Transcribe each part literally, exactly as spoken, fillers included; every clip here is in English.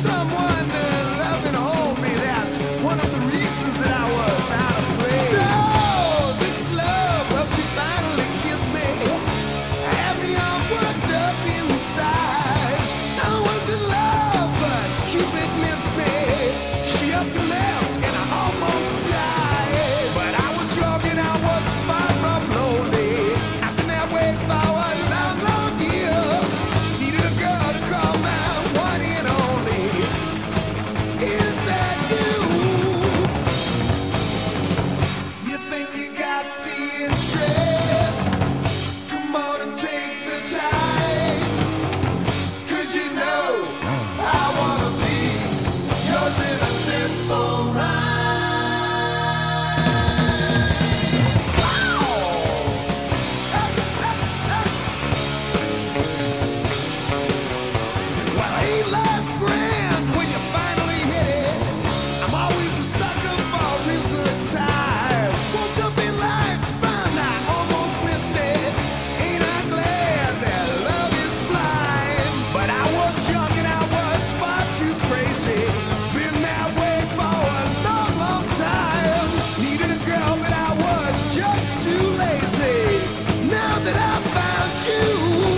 someone to love and hold me. That's one of the reasons that I was out of place. So this is love, well she finally kissed me, had me all worked up inside. I was in love, but Cupid missed me. She up and left, and I almost died. But I was young and I was far from lonely. I've been that way for a long, long year. Needed a girl to call my one and only. Is that you? You think you got the interest? Come on and take the time. 'Cause you know I wanna be yours in a simple rhyme. Well, ain't life grand when you finally hit it? I'm always a sucker for a real good time. Woke up in life to find I almost missed it. Ain't I glad that love is blind? But I was young and I was far too crazy. Been that way for a long, long time. Needed a girl, but I was just too lazy. Now that I found you,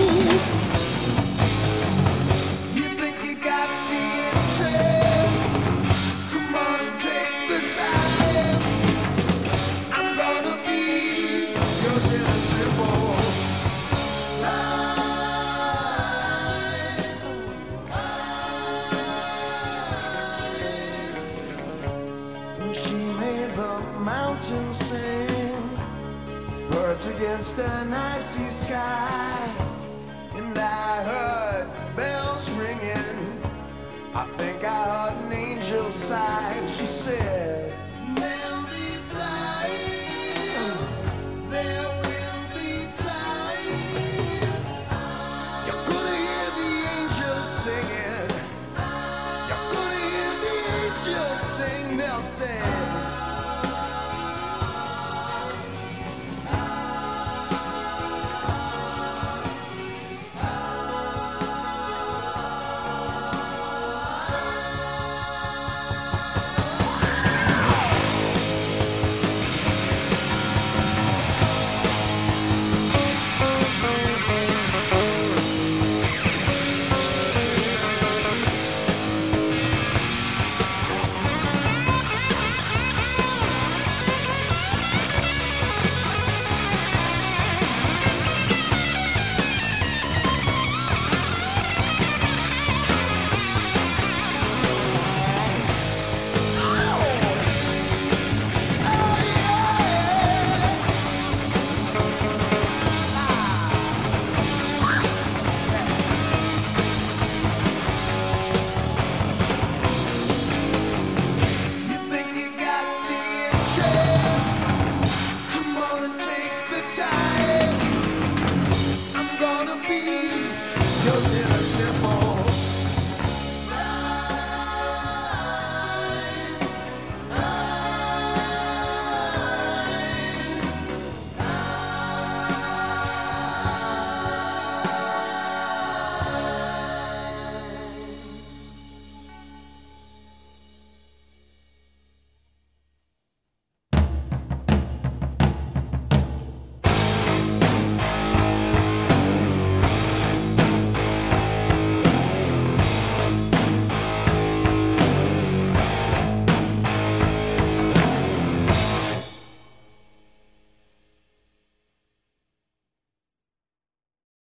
you think you got the interest? Come on and take the time. I'm gonna be yours in a simple line. When she made the mountains sing, birds against an icy sky, and I heard bells ringing. I think I heard an angel sigh, and she said